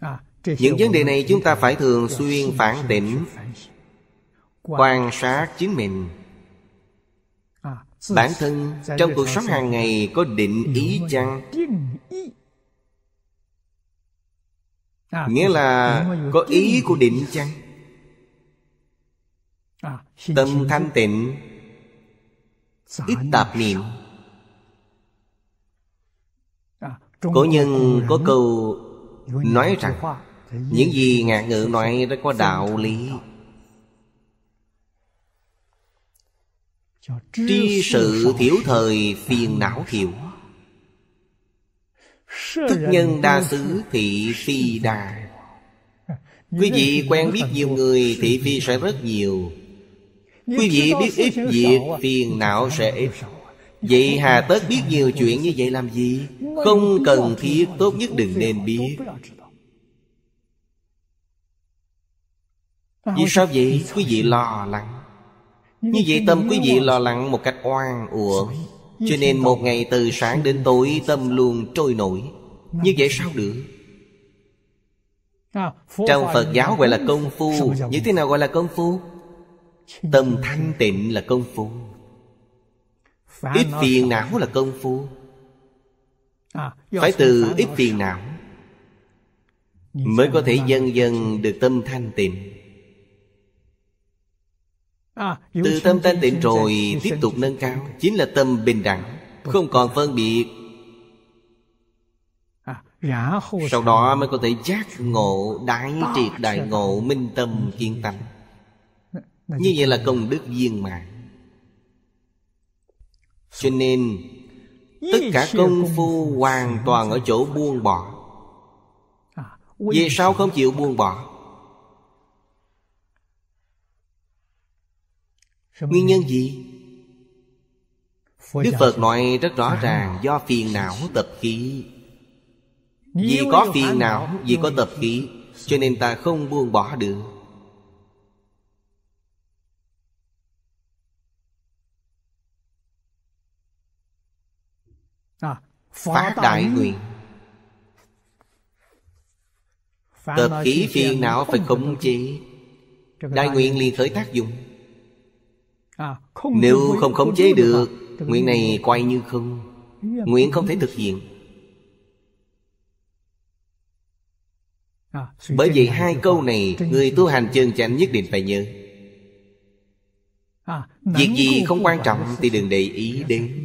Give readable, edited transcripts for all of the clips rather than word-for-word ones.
Những vấn đề này chúng ta phải thường xuyên phản tỉnh, quan sát chính mình. Bản thân trong cuộc sống hàng ngày có định ý chăng? Nghĩa là có ý của định chăng? Tâm thanh tịnh, ít tạp niệm. Cổ nhân có câu nói rằng những gì ngạn ngữ nói rất có đạo lý. Tri sự thiểu thời, phiền não thiểu. Thức nhân đa xứ, thị phi đa. Quý vị quen biết nhiều người, thị phi sẽ rất nhiều. Quý vị biết ít việc, phiền não sẽ ít. Vậy hà tất biết nhiều chuyện như vậy làm gì? Không cần thiết, tốt nhất đừng nên biết. Vì sao vậy? Quý vị lo lắng. Như vậy tâm quý vị lo lắng một cách oan uổng. Cho nên một ngày từ sáng đến tối tâm luôn trôi nổi. Như vậy sao được? Trong Phật giáo gọi là công phu. Như thế nào gọi là công phu? Tâm thanh tịnh là công phu. Ít phiền não là công phu. Phải từ ít phiền não mới có thể dần dần được tâm thanh tịnh. Từ tâm thanh tịnh rồi tiếp tục nâng cao, chính là tâm bình đẳng, không còn phân biệt. Sau đó mới có thể giác ngộ, đại triệt đại ngộ, minh tâm kiến tánh. Như vậy là công đức viên mãn. Cho nên tất cả công phu hoàn toàn ở chỗ buông bỏ. Vì sao không chịu buông bỏ? Nguyên nhân gì? Đức Phật nói rất rõ ràng, do phiền não tập khí. Vì có phiền não, vì có tập khí, cho nên ta không buông bỏ được. Phát đại nguyện. Tập khí phiền não phải khống chế. Đại nguyện liền khởi tác dụng. Nếu không khống chế được, nguyện này coi như không. Nguyện không thể thực hiện. Bởi vậy hai câu này người tu hành chân chánh nhất định phải nhớ. Việc gì không quan trọng thì đừng để ý đến.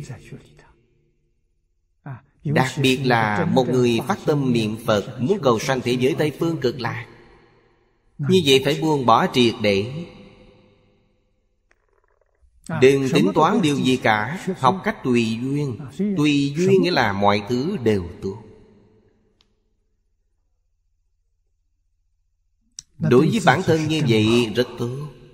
Đặc biệt là một người phát tâm niệm Phật, muốn cầu sanh thế giới Tây Phương Cực Lạc, như vậy phải buông bỏ triệt để. Đừng tính toán điều gì cả. Học cách tùy duyên. Tùy duyên nghĩa là mọi thứ đều tốt. Đối với bản thân như vậy rất tốt.